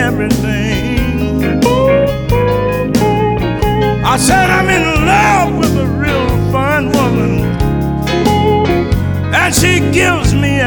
everything. I said I'm in love with a real fine woman, and she gives me